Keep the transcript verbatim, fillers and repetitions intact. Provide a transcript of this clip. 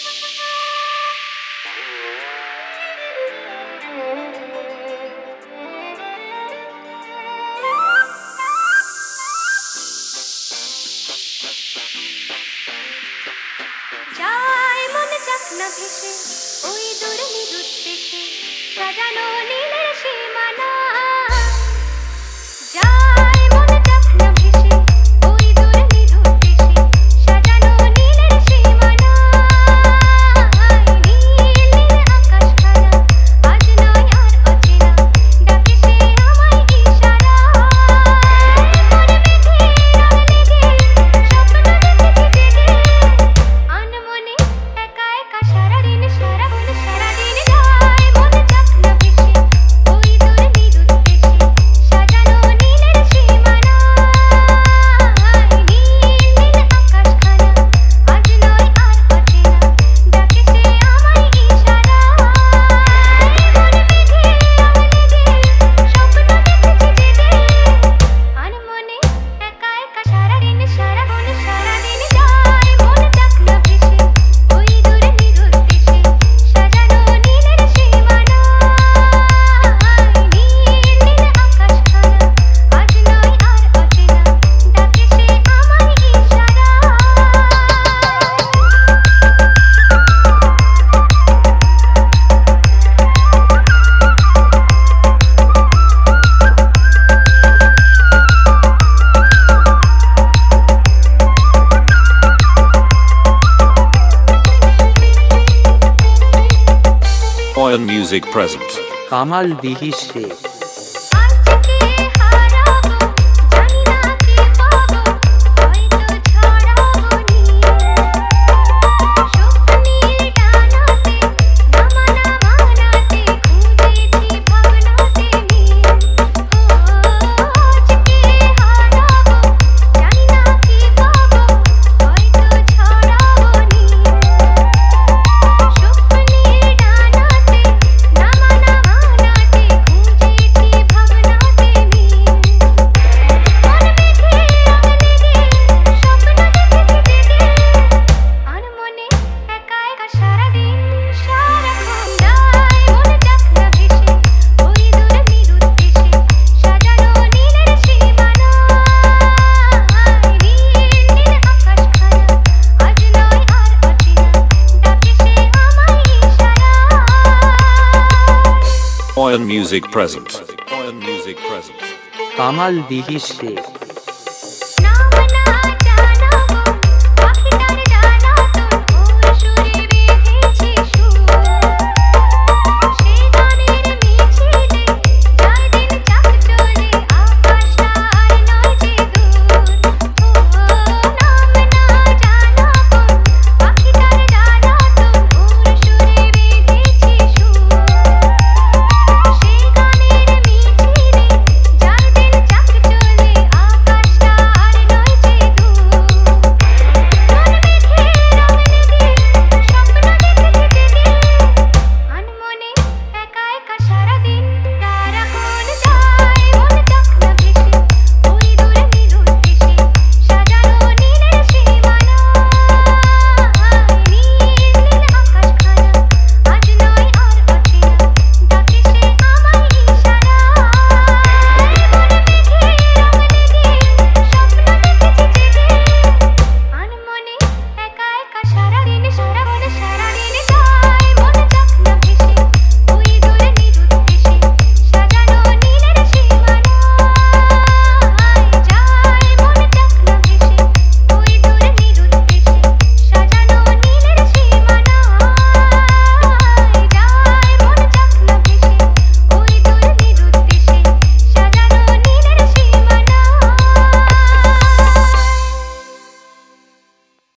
যায় মন চাকনা ভেসে ওই দূরে নিরুদ দেশে সাজানো নীলের সীমানা। যায় মন চাকনা ভেসে ওই দূরে নিরুদ দেশে সাজানো নীলের সীমানা। নীল নীল আকাশখানা আজ নয় আর অচেনা, ডাকে সে আমায় ইশারা। মন মেঘে রং লেগে স্বপ্ন দেখেছি জেগে, আনমনে একা একা সারাদিন সারাক্ষণ সারাদিন। যায় মন চাকনা ভেসে ওই দূরে নিরুদ দেশে সাজানো নীলের সীমানা। নীল নীল আকাশখানা আজ নয় আর অচেনা, ডাকে সে আমায় ইশারা। মন মেঘে রং লেগে স্বপ্ন দেখেছি জেগে, আনমনে একা একা সারাদিন সারাক্ষণ সারাদিন। যায় মন চাকনা ভেসে ওই দূরে নিরুদ দেশে সাজানো নীলের সীমানা। নীল নীল আকাশখানা আজ নয় আর অচেনা, ডাকে সে আমায় ইশারা। Oyan Music present. কামাল দিহিস রে আজকে হারাবো জানি না কি পাবো, হয়তো ছড়াবো নীল স্বপ্নের ডানাতে নামা নামা নাতে খুঁজেছি ভাবনাতে নীল। আজকে হারাবো জানি না কি পাবো, হয়তো ছড়াবো নীল স্বপ্নের ডানাতে নামা নামা নাতে খুঁজেছি ভাবনাতে নীল। মন মেঘে রং লেগে স্বপ্ন দেখেছি জেগে, আনমনে একা একা সারাদিন সারাক্ষণ। যায় মন চাকনা ভেসে ওই দূরে নিরুদ দেশে সাজানো নীলের সীমানা। নীল নীল আকাশখানা আজ নয় আর অচেনা, ডাকে সে আমায় ইশারা। Oyan Music present. Oyan Music present. Kamal দিহিস রে